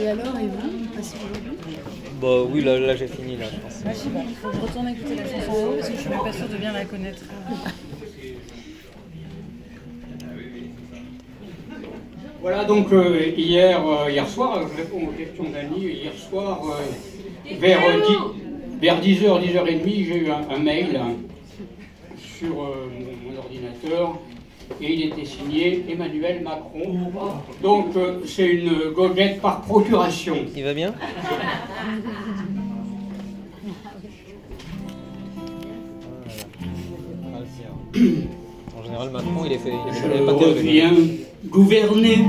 alors, et vous passez aujourd'hui? Bah oui, là j'ai fini, là, je pense. Ah, je sais pas, faut que je retourne écouter la chanson en haut parce que je suis même pas sûre de bien la connaître. Voilà, donc hier soir, je réponds aux questions d'Annie, hier soir, vers 10h, 10h30, j'ai eu un mail sur mon ordinateur et il était signé Emmanuel Macron. Donc c'est une goguette par procuration. Il va bien? En général, Macron, il est pas Je reviens gouverner.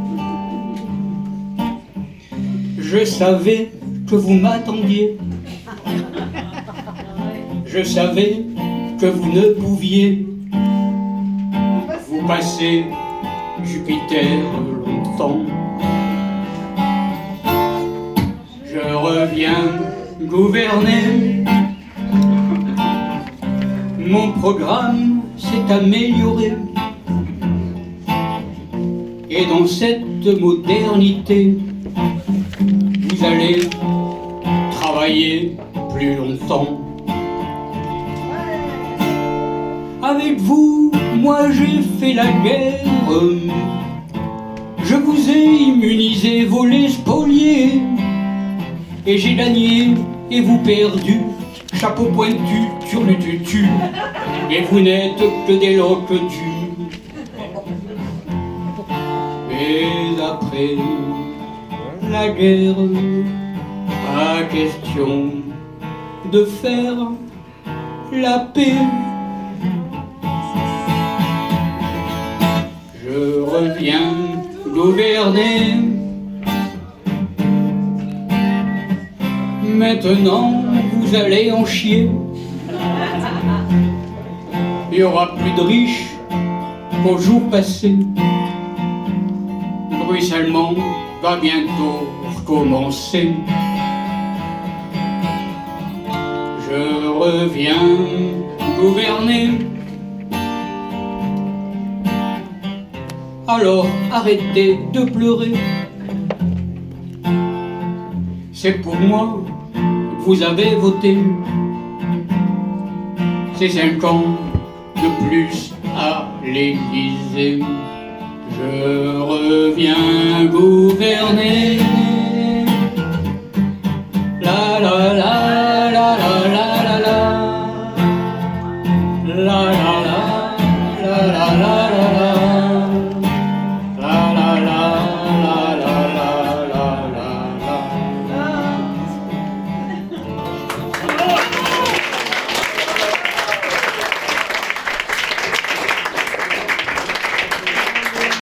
Je savais que vous m'attendiez. Je savais que vous ne pouviez vous passer Jupiter longtemps. Je reviens gouverner. Mon programme s'est amélioré. Et dans cette modernité, vous allez travailler plus longtemps. Avec vous, moi j'ai fait la guerre. Je vous ai immunisé, volé, spolié. Et j'ai gagné et vous perdu. Chapeau pointu, turlututu. Et vous n'êtes que des loques-tu. Et après la guerre, pas question de faire la paix. Je reviens gouverner. Maintenant, vous allez en chier. Il n'y aura plus de riches qu'au jour passé. Le ruissellement va bientôt recommencer. Je reviens gouverner. Alors arrêtez de pleurer. C'est pour moi que vous avez voté. C'est 5 ans de plus à l'Élysée. Je reviens gouverner.